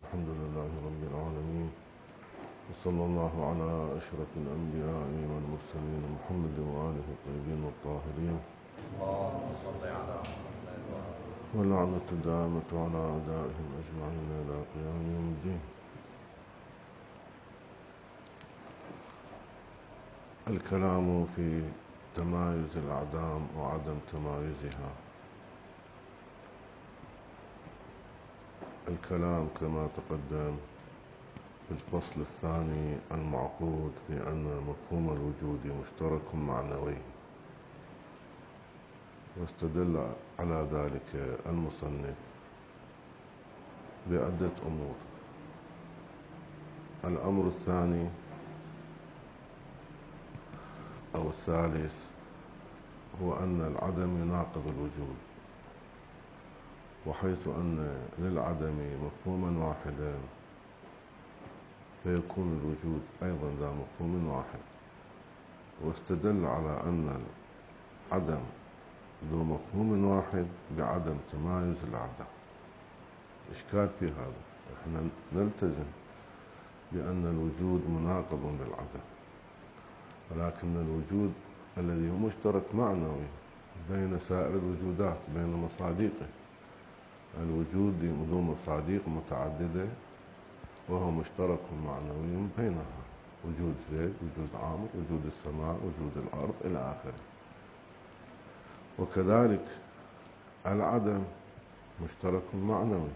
الحمد لله رب العالمين، وصلى الله على أشرف الأنبياء والمرسلين محمد وآله الطيبين الطاهرين. اللهم صل على محمد واللعنة الدائمة على أعدائهم أجمعين إلى قيام يوم الدين. الكلام في تمايز الأعدام وعدم تمايزها. الكلام كما تقدم في الفصل الثاني المعقود في أن مفهوم الوجود مشترك معنوي، واستدل على ذلك المصنف بعدة أمور. الأمر الثاني أو الثالث هو أن العدم يناقض الوجود، وحيث أن للعدم مفهوما واحدا فيكون الوجود أيضا ذا مفهوم واحد، واستدل على أن العدم ذو مفهوم واحد بعدم تمايز الأعداء. إشكال في هذا؟ إحنا نلتزم بأن الوجود مناقض للعدم، ولكن الوجود الذي هو مشترك معنوي بين سائر الوجودات بين مصادقه، الوجود ذو مصادق متعددة وهو مشترك معنوي بينها، وجود زيد، وجود عامر، وجود السماء، وجود الأرض إلى آخره. وكذلك العدم مشترك معنوي،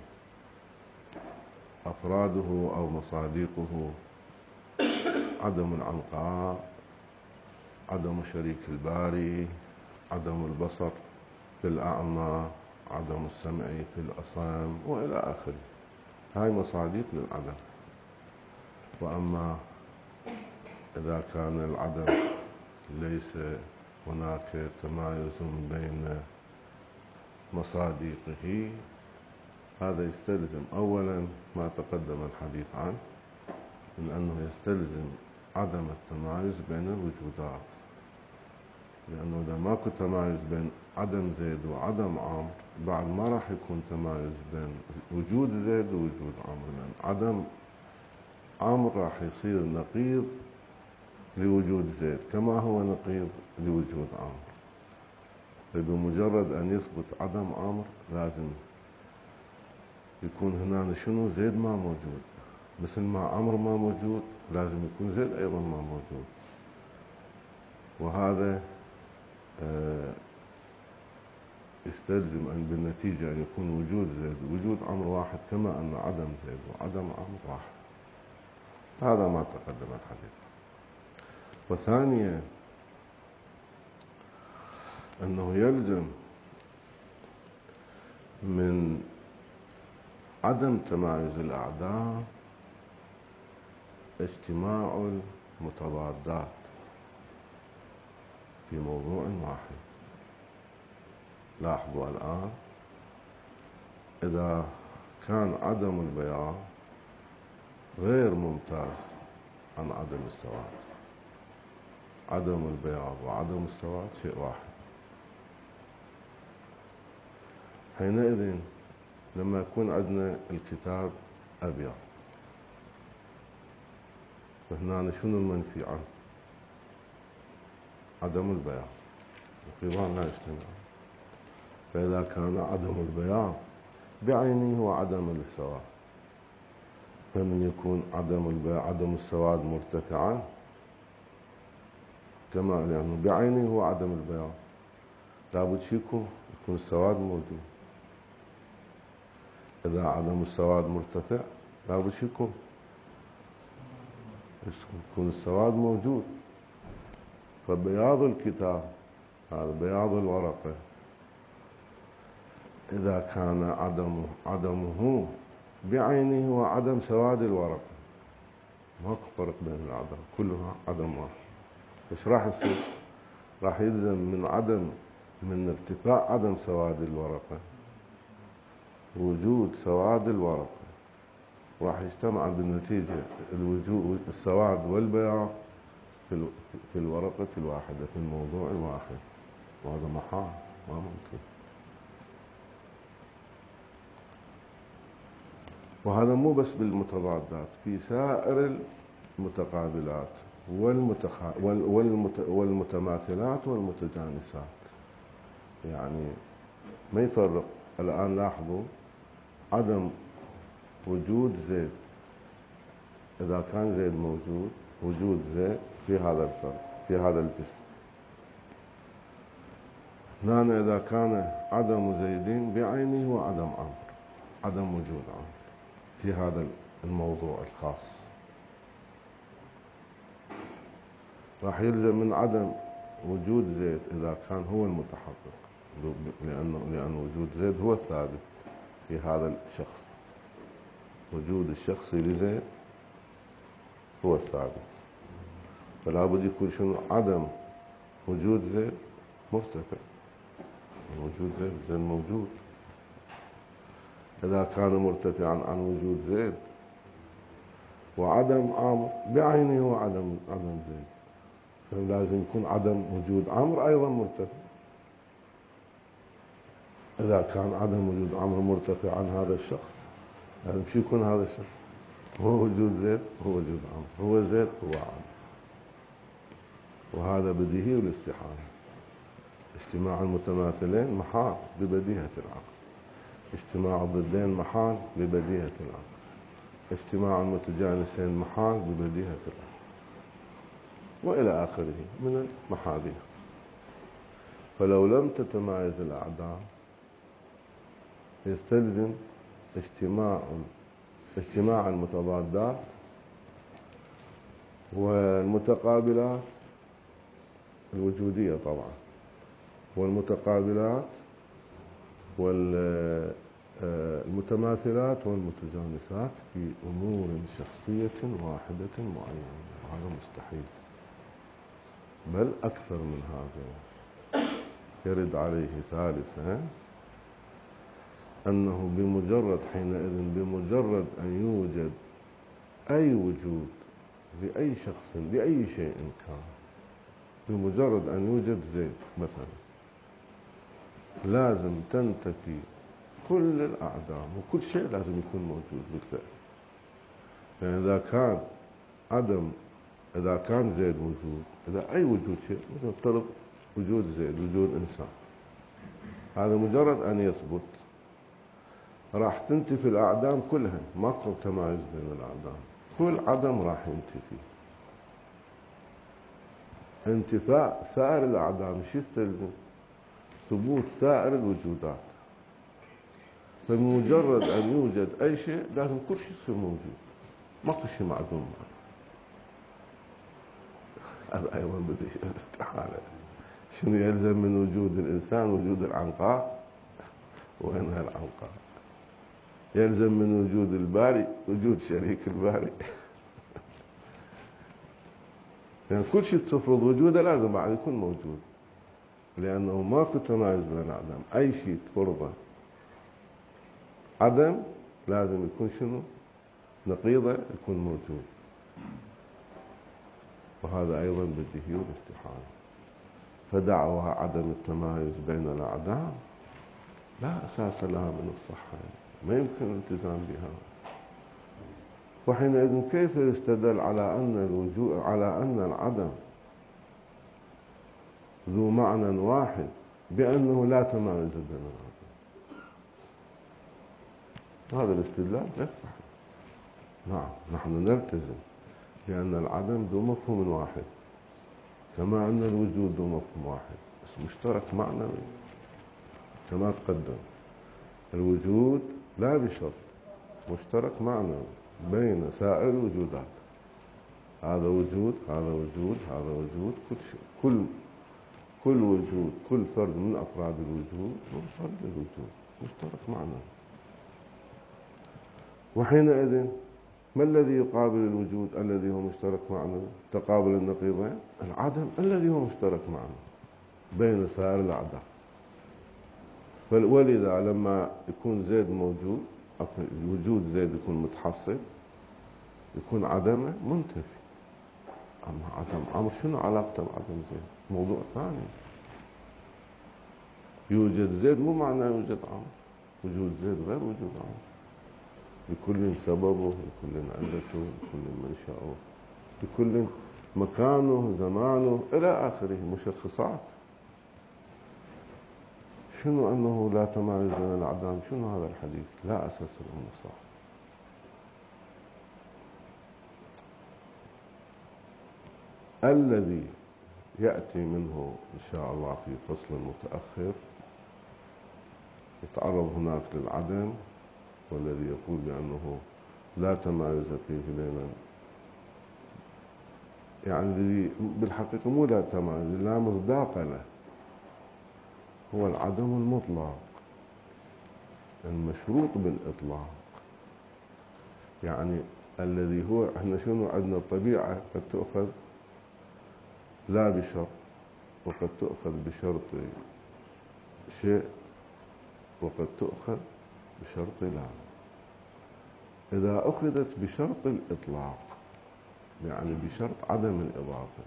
أفراده أو مصادقه عدم العنقاء، عدم شريك الباري، عدم البصر في الأعمى، عدم السمع في الأصم وإلى آخره. هاي مصادق للعدم. وأما إذا كان العدم ليس هناك تمايز بين مصادقه، هذا يستلزم أولا ما تقدم الحديث عنه، من أنه يستلزم عدم التمايز بين الوجودات، لأنه إذا ماكو تمايز بين عدم زيد وعدم عمرو بعد ما راح يكون تمايز بين وجود زيد ووجود عمرو، لأن عدم عمرو راح يصير نقيض لوجود زيد كما هو نقيض لوجود عمرو. فبمجرد أن يثبت عدم عمرو لازم يكون هنا شنو؟ زيد ما موجود، مثل ما عمرو ما موجود لازم يكون زيد أيضا ما موجود. وهذا يستلزم أن بالنتيجة أن يكون وجود زيد ووجود عمرو واحد، كما أن عدم زيد وعدم عمرو واحد. هذا ما تقدم الحديث. وثانيا أنه يلزم من عدم تمايز الأعداء اجتماع المتضادات في موضوع واحد. لاحظوا الآن، إذا كان عدم البياض غير ممتاز عن عدم السواد، عدم البياض وعدم السواد شيء واحد، حينئذ لما يكون عندنا الكتاب أبيض، فهنا شنو المنفي عنه؟ عدم البياض، القضاء لا يجتمع. فإذا كان عدم البياض بعينه هو عدم السواد، فمن يكون عدم السواد مرتفعا كما يعني بعينه هو عدم البياض، لابد يكون السواد موجود. إذا عدم السواد مرتفع لابد يكون السواد موجود. فبياض الكتاب هذا بياض الورقة، إذا كان عدمه بعينه هو عدم سواد الورقة، ماكو فرق بين الأعدام، كلها عدم واحد. إيش راح يصير؟ راح يلزم من ارتفاع عدم سواد الورقة وجود سواد الورقة، راح يجتمع بالنتيجة السواد والبياض في الورقة الواحدة في الموضوع الواحد، وهذا محال، ما ممكن. وهذا مو بس بالمتضادات، في سائر المتقابلات والمتماثلات والمتجانسات. يعني ما يفرق. الآن لاحظوا عدم وجود زيد، إذا كان زيد موجود، وجود زيد في هذا الفرد في هذا الجسم. هنا إذا كان عدم زيد بعينه وعدم عمرو، عدم وجود عمرو في هذا الموضوع الخاص، راح يلزم من عدم وجود زيد إذا كان هو المتحقق، لأن وجود زيد هو الثابت في هذا الشخص. وجود الشخص لزيد هو الثابت، فلا بد يكون شنو؟ عدم وجود زيد مرتفع. وجود زيد موجود. إذا كان مرتفعا عن وجود زيد وعدم عمرو بعينه وعدم زيد، فلازم يكون عدم وجود عمرو أيضا مرتفع. إذا كان عدم وجود عمرو مرتفع عن هذا الشخص، لازم شو يكون هذا الشخص؟ هو وجود زيد هو وجود عمرو، هو زيد هو عمرو. وهذا بديهي والاستحالة. اجتماع المتماثلين محال ببديهة العقل، اجتماع الضدين محال ببديهة العقل، اجتماع المتجانسين محال ببديهة العقل، وإلى آخره من المحاذير. فلو لم تتمايز الأعداد يستلزم اجتماع المتضادات والمتقابلات الوجودية طبعا، والمتقابلات والمتماثلات والمتجانسات في أمور شخصية واحدة معينة. هذا مستحيل، بل أكثر من هذا. يرد عليه ثالثا أنه بمجرد أن يوجد أي وجود لأي شخص لأي شيء كان، بمجرد أن يوجد زيد مثلا، لازم تنتفي كل الأعدام وكل شيء لازم يكون موجود بالفعل. يعني إذا كان زيد موجود، إذا أي وجود شيء، مثلا افترض وجود زيد، وجود إنسان، هذا مجرد أن يثبت راح تنتفي الأعدام كلها، ماكو تمايز بين الأعدام، كل عدم راح ينتفي. انتفاء سائر الأعدام شو يستلزم؟ ثبوت سائر الوجودات. فبمجرد أن يوجد أي شيء لازم كل شيء يصير موجود، ماكو شيء معدوم. هذا أيضا بديهي الاستحالة. شنو يلزم من وجود الإنسان؟ وجود العنقاء. وينها العنقاء؟ يلزم من وجود الباري وجود شريك الباري. يعني كل شيء تفرض وجوده لازم بعد يكون موجود، لأنه ماكو تمايز بين الأعدام. أي شيء تفرضه عدم لازم يكون شنو؟ نقيضه يكون موجود. وهذا أيضا بديهي والاستحالة. فدعوى عدم التمايز بين الأعدام لا أساس لها من الصحة، ما يمكن الالتزام بها. وحينئذ كيف يستدل على أن العدم ذو معنى واحد بأنه لا تمايز بين الأعدام؟ هذا الاستدلال غير صحيح. نعم، نحن نلتزم بأن العدم ذو مفهوم واحد، كما أن الوجود ذو مفهوم واحد بس مشترك معنوي. كما تقدم، الوجود لا بشرط مشترك معنوي بين سائر الوجودات. هذا وجود، هذا وجود، هذا وجود، كل وجود، كل فرد من أفراد الوجود هو فرد الوجود مشترك معنوي. وحينئذ ما الذي يقابل الوجود الذي هو مشترك معنوي؟ تقابل النقيضين، العدم الذي هو مشترك معنوي بين سائر الأعداء. ولذا لما يكون زيد موجود، وجود زيد يكون متحصل، يكون عدمه منتفي. أما عدم عمرو شنو علاقته بعدم زيد؟ موضوع ثاني. يوجد زيد مو معناه يوجد عمرو، وجود زيد غير وجود عمرو. لكل سببه، لكل علته، لكل منشأه، لكل مكانه، زمانه، إلى آخره، مشخصات. شنو أنه لا تمايز بين الأعدام؟ شنو هذا الحديث؟ لا أساس له صح. الذي يأتي منه إن شاء الله في فصل متأخر يتعرض هناك للعدم، والذي يقول بأنه لا تمايز فيه بين، يعني بالحقيقة مو لا تمايز، لا مصداق له، هو العدم المطلق المشروط بالإطلاق. يعني الذي هو، احنا شنو عندنا؟ الطبيعة قد تؤخذ لا بشرط، وقد تؤخذ بشرط شيء، وقد تؤخذ بشرط لا. إذا أخذت بشرط الإطلاق، يعني بشرط عدم الإضافة،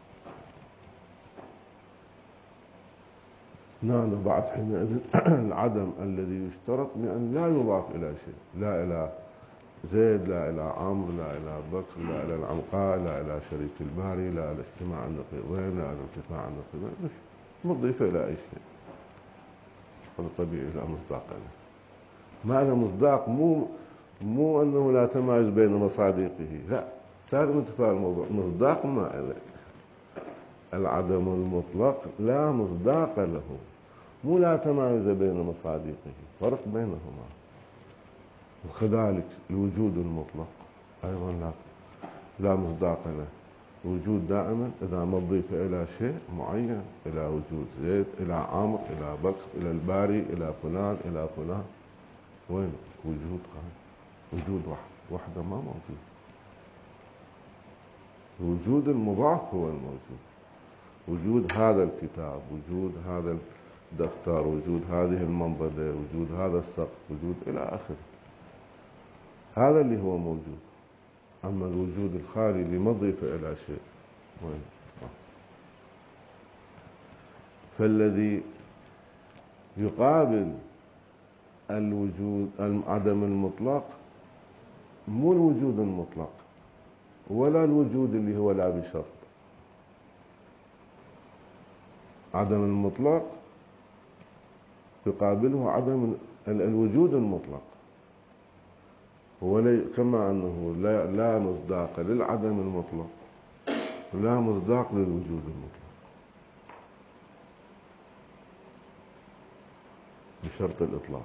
هنا بعد حينئذ العدم الذي يشترط بأن لا يضاف إلى شيء، لا إلى زيد، لا إلى عمرو، لا إلى بكر، لا إلى العنقاء، لا إلى شريك الباري، لا إلى اجتماع النقيضين، لا إلى ارتفاع النقيضين، مش مضيفة إلى أي شيء. هذا طبيعي، لا مصداق له. معنى مصداق مو أنه لا تمايز بين مصادقه، لا، صار انتفاء الموضوع. مصداق ما له. العدم المطلق لا مصداق له، مو لا تمايز بين مصادقه، فرق بينهما. وكذلك الوجود المطلق أيضا لا مصداق له. وجود دائما إذا ما أضيف إلى شيء معين، إلى وجود زيد، إلى عمرو، إلى بكر، إلى الباري، إلى فلان، إلى فلان، وين وجود قائم؟ وجود وحده ما موجود. الوجود المضاف هو الموجود. وجود هذا الكتاب، وجود هذا الدفتر، وجود هذه المنضدة، وجود هذا السقف، وجود إلى آخره، هذا اللي هو موجود. أما الوجود الخالي اللي ما ضيف إلى شيء، وين؟ فالذي يقابل الوجود العدم المطلق مو الوجود المطلق، ولا الوجود اللي هو لا بشرط. عدم المطلق يقابله عدم الوجود المطلق، كما أنه لا مصداق للعدم المطلق، لا مصداق للوجود المطلق بشرط الإطلاق.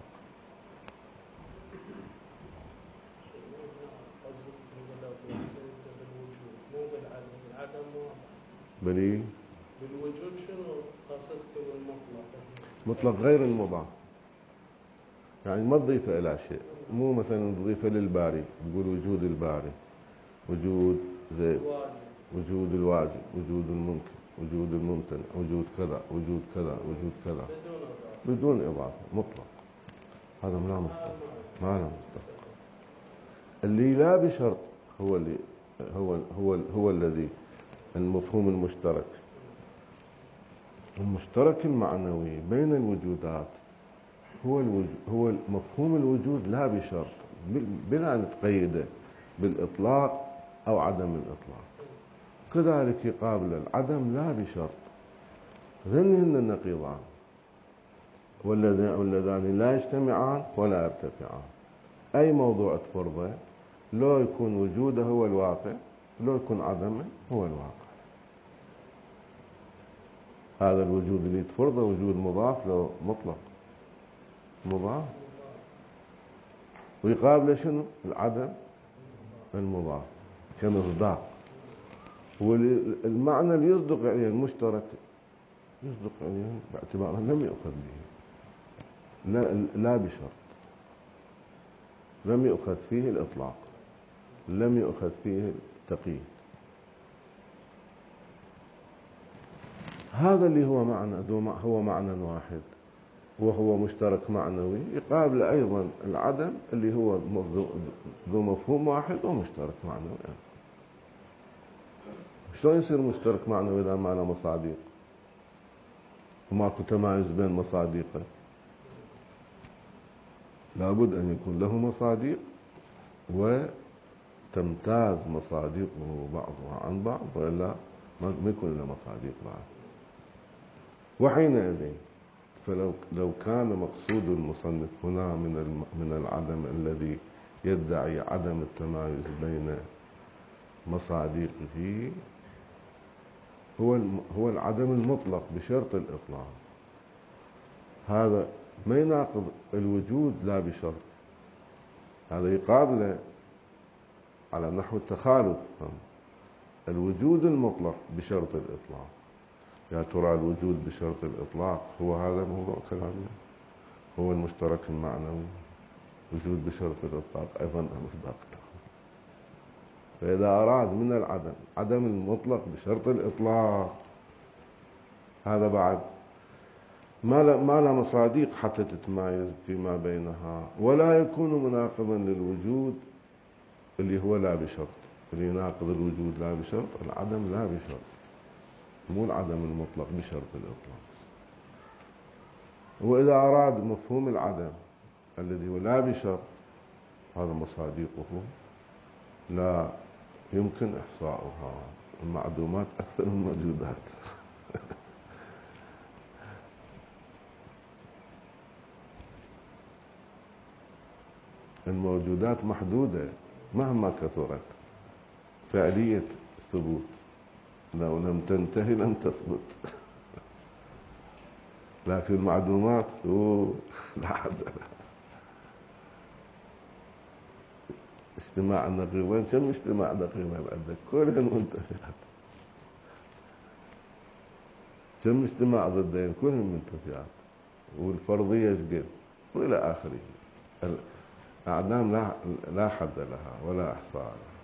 بلي بالوجود شنو قصدك بالمطلق؟ مطلق غير المضاف، يعني ما تضيفه إلى شيء. مو مثلا تضيفه للباري، تقول وجود الباري، وجود زيد، وجود الواجب، وجود الممكن، وجود الممتنع، وجود كذا، وجود كذا، وجود كذا، بدون إضافة، مطلق. هذا لا مصداق، ما له مصداق. اللي لا بشرط هو اللي هو الذي المفهوم المشترك، المشترك المعنوي بين الوجودات، هو مفهوم الوجود لا بشرط، بلا نتقيده بالإطلاق أو عدم الإطلاق. كذلك يقابل العدم لا بشرط، ذنهن النقيضان، واللذان لا يجتمعان ولا يرتفعان. أي موضوع تفرضه، لو يكون وجوده هو الواقع، لو يكون عدمه هو الواقع. هذا الوجود اللي تفرضه وجود مضاف لو مطلق، مضاف، ويقابله شنو؟ العدم المضاف كمصداق. والمعنى اللي يصدق عليه المشترك يصدق عليه باعتباره لم يؤخذ به، لا بشرط، لم يؤخذ فيه الإطلاق، لم يؤخذ فيه التقييد. هذا اللي هو معنى واحد، وهو مشترك معنوي، يقابل أيضا العدم اللي هو ذو مفهوم واحد ومشترك معنوي. شلون يصير مشترك معنوي إذا ما له مصادق وماكو تمايز بين مصادقه؟ لابد أن يكون له مصادق وتمتاز مصادقه بعضها عن بعض، وإلا ما يكون إلا مصادق بعض. وحينئذ فلو كان مقصود المصنف هنا من العدم الذي يدعي عدم التمايز بين مصادقه هو العدم المطلق بشرط الإطلاق، هذا ما يناقض الوجود لا بشرط، هذا يقابله على نحو التخالف. الوجود المطلق بشرط الإطلاق، يا ترى الوجود بشرط الإطلاق هو هذا موضوع كلامنا، هو المشترك المعنوي. وجود بشرط الإطلاق أيضا مصداق له. فإذا أراد من العدم عدم المطلق بشرط الإطلاق، هذا بعد ما لا مصادق حتى تتمايز فيما بينها، ولا يكون مناقضا للوجود اللي هو لا بشرط. اللي يناقض الوجود لا بشرط العدم لا بشرط، مو العدم المطلق بشرط الإطلاق. وإذا أراد مفهوم العدم الذي هو لا بشرط، هذا مصادقه لا يمكن إحصاؤها، المعدومات أكثر من الموجودات. الموجودات محدودة مهما كثرت، فعلية ثبوت، لو لم تنتهي لن تثبت. لكن المعدومات لا حد لها. اجتماع النقيضين، كم اجتماع نقيضين عندك؟ كلهن منتفيات. كم اجتماع ضدين؟ كلهن منتفيات. والفرضية شقد وإلى آخره. الأعدام لا حد لها ولا إحصاء لها.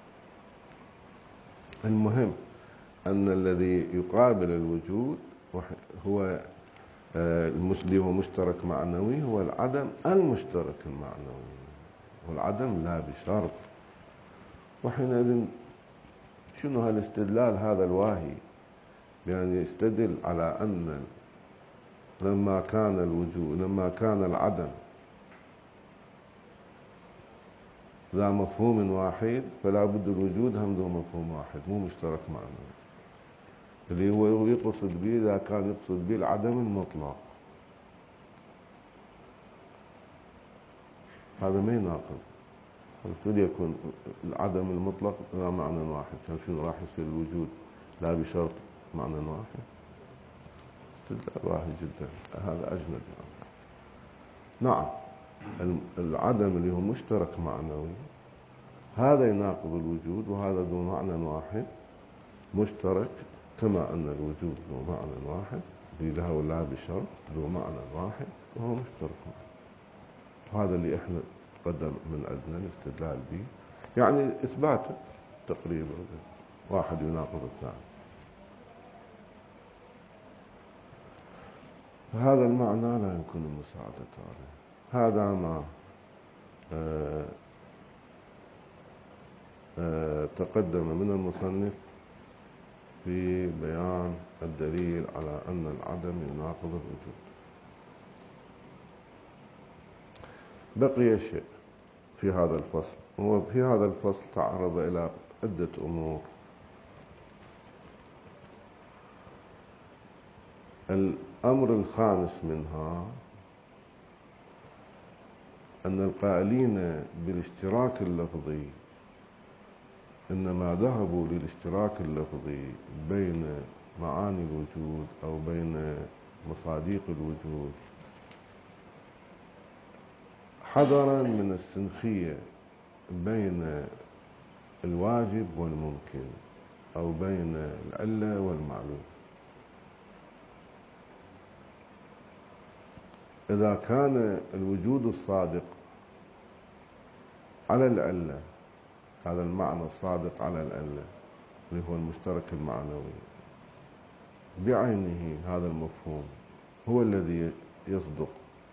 المهم أن الذي يقابل الوجود هو اللي هو مشترك معنوي، هو العدم المشترك المعنوي، والعدم لا بشرط. وحينئذ شنو هالاستدلال هذا الواهي بأن يستدل على أن لما كان العدم ذا مفهوم واحد، فلا بد الوجود هم ذو مفهوم واحد، مو مشترك معنوي. اللي هو يقصد به إذا كان يقصد به العدم المطلق، هذا ما يناقض. المفروض يكون العدم المطلق لا معنى واحد، كان شنو راح يصير الوجود لا بشرط معنى واحد؟ استدلال واحد جدا، هذا أجنبي. نعم، العدم اللي هو مشترك معنوي هذا يناقض الوجود، وهذا ذو معنى واحد مشترك، كما أن الوجود ذو معنى واحد اللي له لا بشرط ذو معنى واحد وهو مشترك معه. وهذا اللي احنا قدم من عندنا الاستدلال به، يعني إثبات تقريبا، واحد يناقض الثاني. فهذا المعنى لا يمكن المساعدة عليه. هذا ما تقدم من المصنف في بيان الدليل على أن العدم يناقض الوجود. بقي شيء في هذا الفصل، وفي هذا الفصل تعرض إلى عدة أمور. الأمر الخامس منها أن القائلين بالاشتراك اللفظي إنما ذهبوا للاشتراك اللفظي بين معاني الوجود أو بين مصادق الوجود حذرا من السنخية بين الواجب والممكن، أو بين العلة والمعلوم. إذا كان الوجود الصادق على العلة، هذا المعنى الصادق على العلة اللي هو المشترك المعنوي بعينه، هذا المفهوم هو الذي يصدق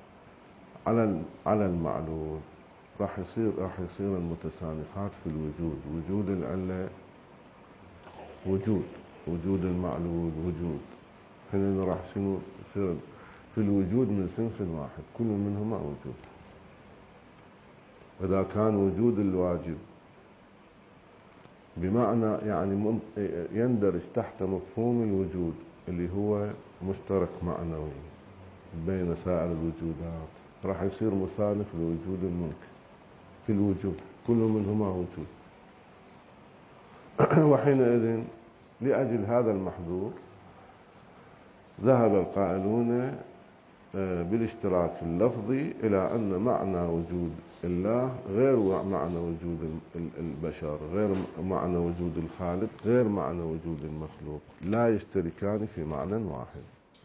على المعلول، راح يصير المتسانخات في الوجود، وجود العلة وجود المعلول وجود. حين راح شنو يصير في الوجود من سنخ واحد، كل منهما وجود. إذا كان وجود الواجب بمعنى يعني يندرج تحت مفهوم الوجود اللي هو مشترك معنوي بين سائر الوجودات، راح يصير مخالف لوجود الممكن في الوجود، كل منهما وجود. وحينئذ لأجل هذا المحظور ذهب القائلون بالاشتراك اللفظي إلى أن معنى وجود الله غير معنى وجود البشر، غير معنى وجود الخالق، غير معنى وجود المخلوق، لا يشتركان في معنى واحد،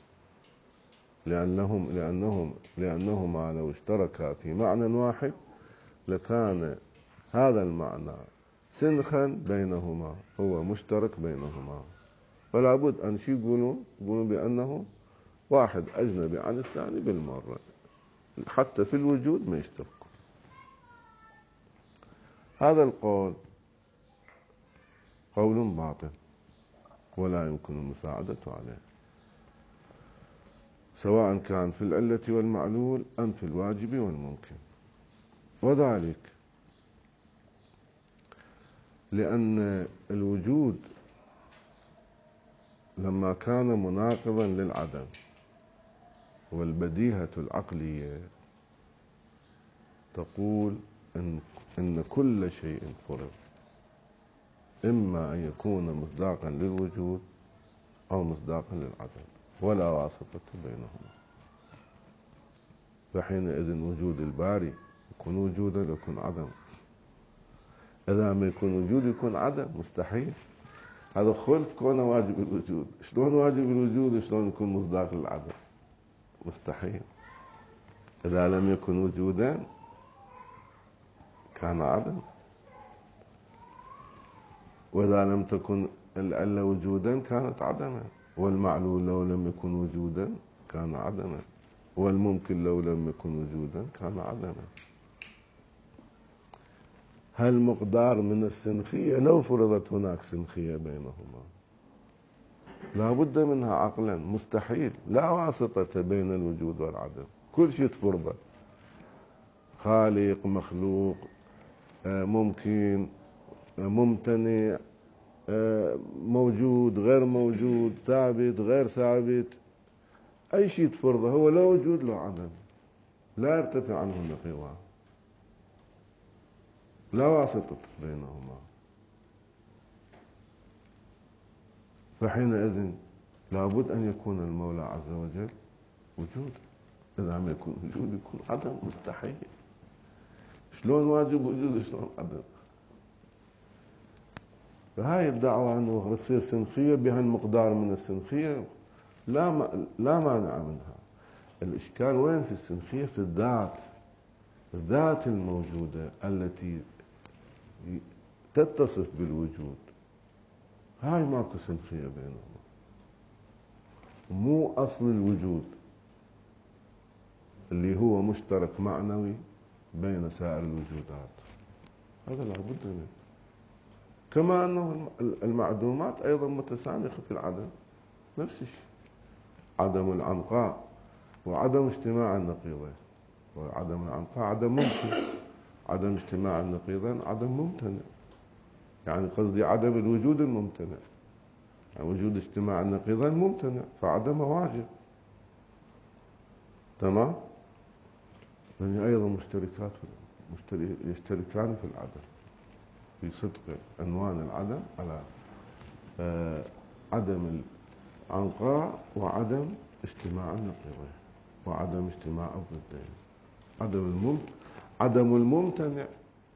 لأنهما لو اشتركا في معنى واحد لكان هذا المعنى سنخا بينهما، هو مشترك بينهما، فلا بد أن يقولوا بأنه واحد أجنبي عن الثاني بالمرة، حتى في الوجود ما يشتركوا. هذا القول قول باطل ولا يمكن المساعدة عليه، سواء كان في العلة والمعلول أم في الواجب والممكن. وذلك لأن الوجود لما كان مناقضا للعدم، والبديهة العقلية تقول إن كل شيء فرض إما أن يكون مصداقا للوجود أو مصداقا للعدم ولا واسطة بينهما، فحينئذ وجود الباري يكون وجودا يكون عدم. إذا ما يكون وجود يكون عدم، مستحيل. هذا خلف كونه واجب الوجود. شلون واجب الوجود وشلون يكون مصداق للعدم؟ مستحيل. إذا لم يكن وجودا كان عدم، وإذا لم تكن العلة وجودا كانت عدما، والمعلول لو لم يكن وجودا كان عدما، والممكن لو لم يكن وجودا كان عدما. هل مقدار من السنخية لو فرضت هناك سنخية بينهما لا بد منها عقلا، مستحيل، لا واسطة بين الوجود والعدم، كل شيء تفرضه، خالق، مخلوق، ممكن، ممتنع، موجود، غير موجود، ثابت، غير ثابت، أي شيء تفرضه هو لا وجود لا عدم، لا يرتفع عنه النقيضان، لا واسطة بينهما. فحينئذ لابد أن يكون المولى عز وجل وجود، إذا ما يكون وجود يكون عدم، مستحيل. شلون واجب وجود وشلون عدم؟ فهاي الدعوة أنه تصير سنخية بهالمقدار من السنخية لا مانع منها. الإشكال وين في السنخية؟ في الذات الموجودة التي تتصف بالوجود، هاي ماكو سنخية بينهما، مو أصل الوجود اللي هو مشترك معنوي بين سائر الوجودات، هذا لابد منه. كما أنه المعدومات أيضا متسانخة في العدم، نفس الشيء، عدم العنقاء وعدم اجتماع النقيضين، وعدم العنقاء عدم ممكن، عدم اجتماع النقيضين عدم ممتنع، يعني قصدي عدم الوجود الممتنع، يعني وجود اجتماع النقيضين ممتنع فعدمه واجب، تمام؟ يعني أيضا يشتركان في العدم، في صدق عنوان العدم على عدم العنقاء وعدم اجتماع النقيضين وعدم اجتماع الضدين، عدم الممتنع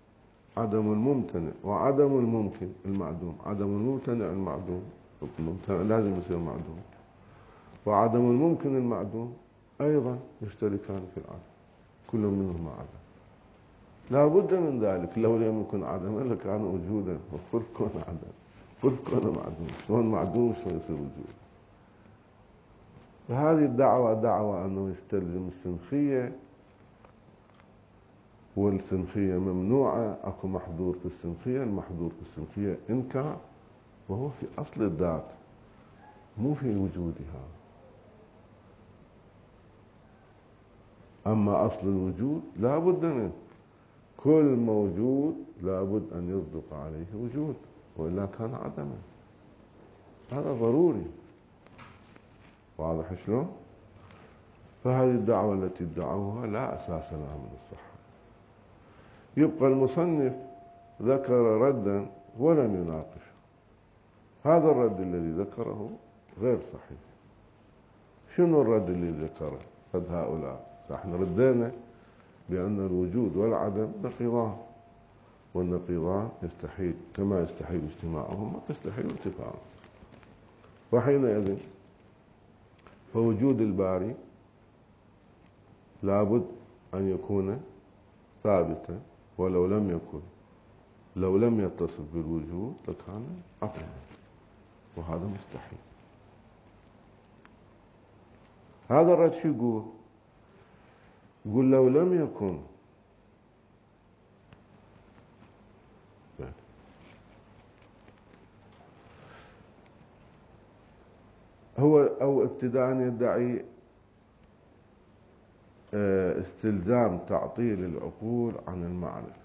وعدم الممكن المعدوم، عدم الممتنع المعدوم، الممتنع لازم يصير معدوم، وعدم الممكن المعدوم أيضا يشتركان في العدم، كل منهما عدم، لا بد من ذلك. لو لم يكن عدما لكان وجودا، وفرق كون عدم، فرق كون معدوم، شلون معدوم شلون يصير وجود؟ فهذه الدعوة دعوة أنه يستلزم السنخية، والسنخية ممنوعة، أكو محظور في السنخية، المحظور في السنخية إنكار، وهو في أصل الذات مو في وجودها. أما أصل الوجود لا بد منه، كل موجود لابد أن يصدق عليه وجود، وإلا كان عدما. هذا ضروري. واضح شلون؟ فهذه الدعوة التي ادعوها لا أساس لها من الصحة. يبقى المصنف ذكر ردا ولم يناقشه. هذا الرد الذي ذكره غير صحيح. شنو الرد اللي ذكره رد هؤلاء؟ احنا ردينا بأن الوجود والعدم نقيضان، والنقيضان يستحيل كما يستحيل اجتماعهما يستحيل ارتفاعهما. وحينئذ فوجود الباري لابد أن يكون ثابتا، ولو لم يتصل بالوجود لكان عقلا، وهذا مستحيل. هذا الرد شو يقول؟ يقول لو لم يكن هو أو ابتداء يدعي استلزام تعطيل العقول عن المعرفة.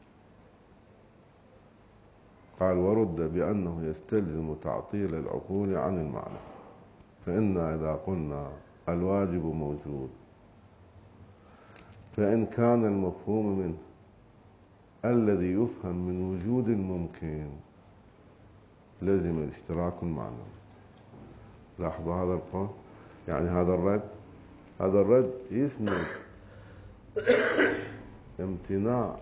قال ورد بأنه يستلزم تعطيل العقول عن المعرفة، فإنا إذا قلنا الواجب موجود فإن كان المفهوم منه الذي يفهم من وجود الممكن لزم الاشتراك المعنوي. لاحظوا هذا القول، يعني هذا الرد يسند امتناع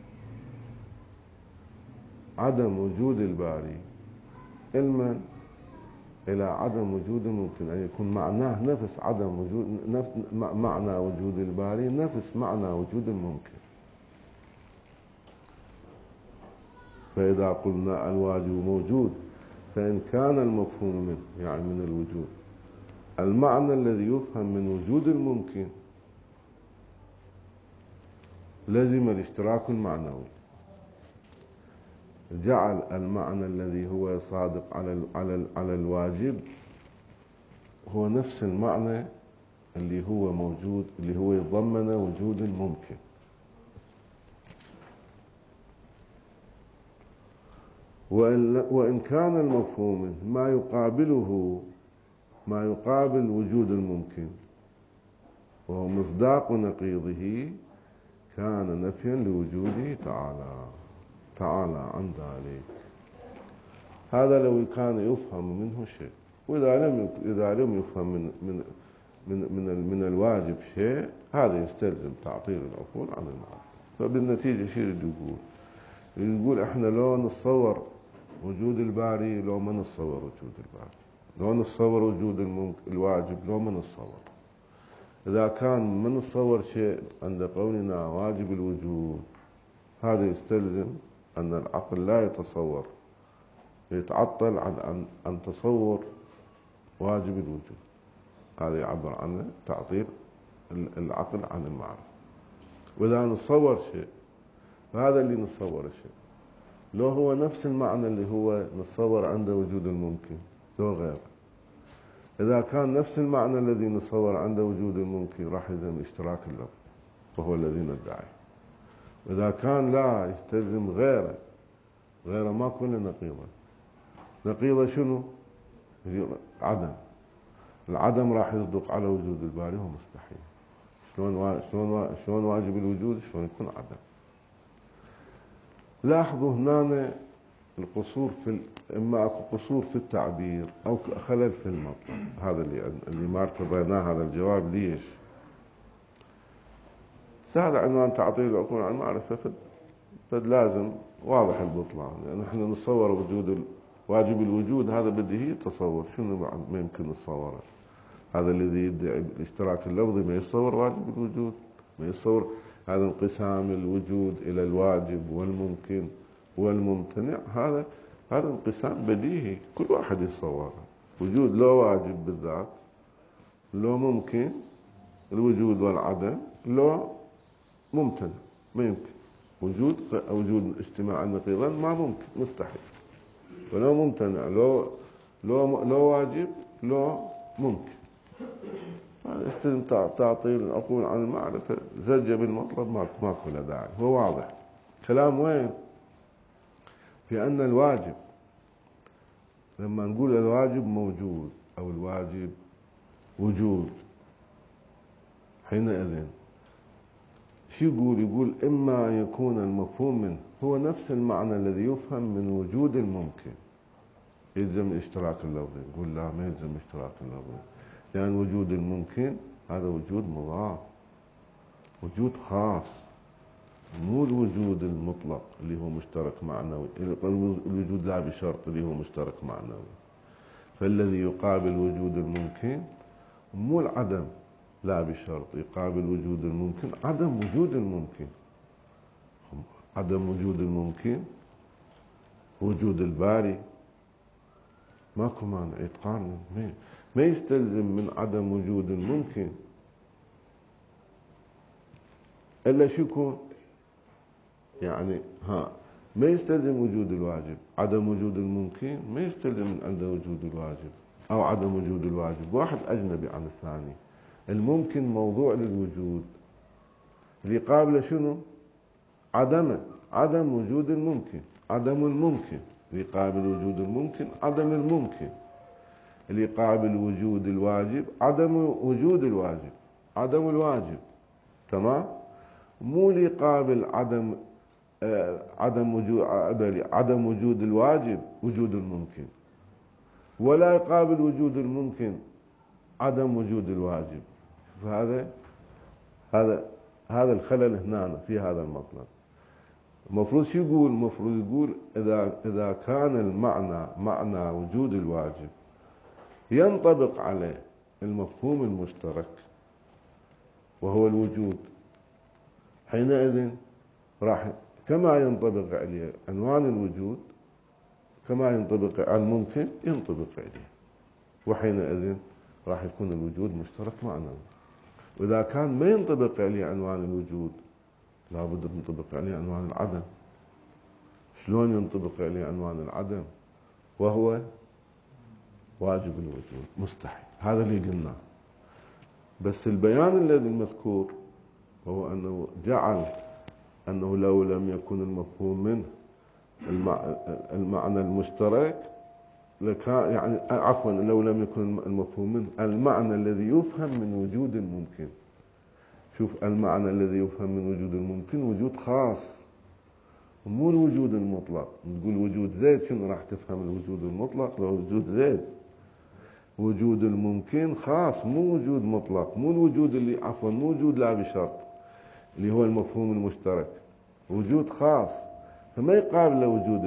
عدم وجود الباري علما إلى عدم وجود الممكن، أن يكون معناه نفس عدم وجود معنى وجود الباري نفس معنى وجود الممكن. فإذا قلنا الواجب موجود فإن كان المفهوم منه، يعني من الوجود، المعنى الذي يفهم من وجود الممكن لزم الاشتراك المعنوي. جعل المعنى الذي هو صادق على الواجب هو نفس المعنى اللي هو موجود، اللي هو يتضمن وجود الممكن. وإن كان المفهوم ما يقابل وجود الممكن وهو مصداق نقيضه كان نفيا لوجوده تعالى عن ذلك. هذا لو كان يفهم منه شيء، وإذا لم يفهم من الواجب شيء، هذا يستلزم تعطيل العقول عن المعرفة. فبالنتيجة شو يقول احنا لو نتصور وجود الباري لو ما نتصور وجود الباري، لو نتصور وجود الواجب لو ما نتصور. إذا كان ما نتصور شيء عند قولنا واجب الوجود، هذا يستلزم أن العقل لا يتصور، يتعطل عن تصور واجب الوجود. هذا يعبر عنه تعطيل العقل عن المعرفة. وإذا نتصور شيء، فهذا اللي نتصور الشيء لو هو نفس المعنى اللي هو نتصور عنده وجود الممكن لو غيره. إذا كان نفس المعنى الذي نتصور عنده وجود الممكن راح يلزم اشتراك اللفظ، وهو الذي ندعيه. وإذا كان لا يستلزم غيره ما كل نقيضة شنو؟ عدم. العدم راح يصدق على وجود الباري، هو مستحيل. شلون واجب الوجود شلون يكون عدم؟ لاحظوا هنا القصور إما أكو قصور في التعبير أو خلل في المطلب. هذا اللي ما ارتضيناه هذا الجواب. ليش؟ سهل عنوان تعطيل العقول عن المعرفة، فلازم واضح البطلان، لأن احنا نتصور وجود واجب الوجود، هذا بديهي تصور. شنو ما يمكن نتصوره؟ هذا الذي يدعي الاشتراك اللفظي ما يتصور واجب الوجود، ما يتصور هذا انقسام الوجود إلى الواجب والممكن والممتنع. هذا انقسام بديهي كل واحد يتصوره. وجود لو واجب بالذات، لو ممكن الوجود والعدم، لو ممتنع ما يمكن. وجود اجتماع النقيضين ما ممكن، مستحيل. ولو ممتنع لو واجب لو ممكن. هذا يستلزم تعطيل العقول عن المعرفة. زج بالمطلب ماكو له داعي، هو واضح. كلام وين؟ في أن الواجب، لما نقول الواجب موجود أو الواجب وجود، حينئذ شو يقول؟ يقول إما أن يكون المفهوم منه هو نفس المعنى الذي يفهم من وجود الممكن، يلزم الاشتراك اللفظي. نقول لا، ما يلزم الاشتراك اللفظي، لأن وجود الممكن هذا وجود مضاف، وجود خاص، مو الوجود المطلق اللي هو مشترك معنوي، الوجود لا بشرط اللي هو مشترك معنوي. فالذي يقابل وجود الممكن مو العدم لا بشرط، يقابل وجود الممكن عدم وجود الممكن. عدم وجود الممكن وجود الباري، ماكو مانع يتقارن، ما يستلزم من عدم وجود الممكن إلا شو يكون؟ يعني ما يستلزم وجود الواجب. عدم وجود الممكن ما يستلزم من عنده وجود الواجب أو عدم وجود الواجب، واحد أجنبي عن الثاني. الممكن موضوع للوجود، اللي قابله شنو؟ عدم وجود الممكن، عدم الممكن. اللي قابل وجود الممكن عدم الممكن. اللي قابل وجود الواجب عدم وجود الواجب، عدم الواجب. تمام؟ مو اللي قابل عدم وجود الواجب وجود الممكن، ولا يقابل وجود الممكن عدم وجود الواجب. هذا الخلل هنا في هذا المطلب. المفروض شو يقول؟ المفروض يقول إذا كان المعنى معنى وجود الواجب ينطبق عليه المفهوم المشترك وهو الوجود، حينئذ راح كما ينطبق عليه عنوان الوجود، كما ينطبق على الممكن ينطبق عليه، وحينئذ راح يكون الوجود مشترك معنوي. وإذا كان ما ينطبق عليه عنوان الوجود لابد ينطبق عليه عنوان العدم. شلون ينطبق عليه عنوان العدم وهو واجب الوجود؟ مستحيل. هذا اللي قلناه. بس البيان الذي المذكور هو أنه جعل أنه لو لم يكن المفهوم منه المعنى المشترك لكان، يعني عفوا، لو لم يكن المفهوم منه المعنى الذي يفهم من وجود الممكن. شوف، المعنى الذي يفهم من وجود الممكن وجود خاص، مو الوجود المطلق. نقول وجود زيد، شنو راح تفهم الوجود المطلق؟ لو وجود زيد. وجود الممكن خاص، مو وجود مطلق، مو الوجود اللي عفوا مو وجود لا بشرط اللي هو المفهوم المشترك، وجود خاص. فما يقابل وجود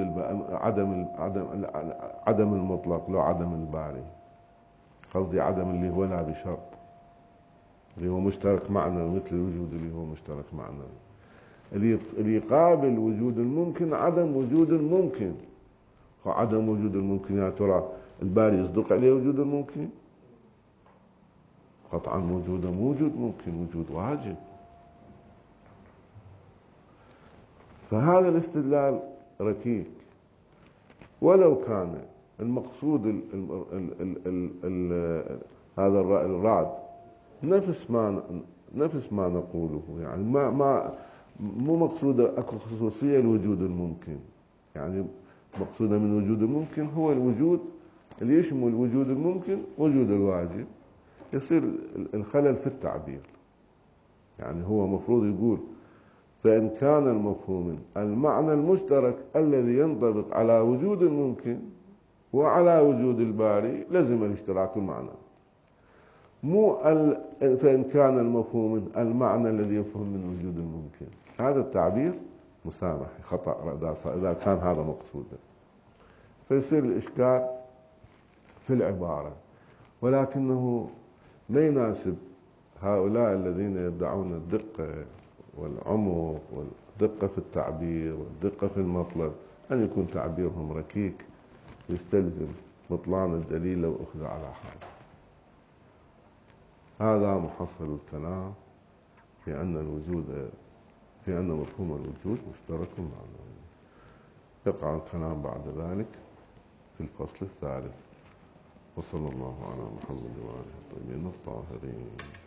عدم المطلق لو عدم الباري، قصدي عدم اللي هو لا بشرط اللي هو مشترك معنا، مثل الوجود اللي هو مشترك معنا. اللي يقابل وجود الممكن عدم وجود الممكن. وعدم وجود الممكن يا ترى الباري يصدق عليه وجود الممكن؟ قطعا وجوده مو وجود ممكن، وجود واجب. فهذا الاستدلال ركيك، ولو كان المقصود هذا الرعد نفس ما نقوله، يعني مو مقصوده اكو خصوصيه لوجود الممكن. يعني مقصوده من وجود الممكن هو الوجود اللي يشمل وجود الممكن وجود الواجب. يصير الخلل في التعبير. يعني هو مفروض يقول فإن كان المفهوم المعنى المشترك الذي ينطبق على وجود الممكن وعلى وجود الباري لزم الاشتراك المعنى، مو فإن كان المفهوم المعنى الذي يفهم من وجود الممكن. هذا التعبير مسامح خطأ إذا كان هذا مقصودا، فيصير الإشكال في العبارة. ولكنه ما يناسب هؤلاء الذين يدعون الدقة والعمق والدقة في التعبير والدقة في المطلب أن يكون تعبيرهم ركيك يستلزم بطلان الدليل لو أخذ على حال. هذا محصل الكلام في أن مفهوم الوجود مشترك معنوي. يقع الكلام بعد ذلك في الفصل الثالث. وصلى الله على محمد وآله الطيبين الطاهرين.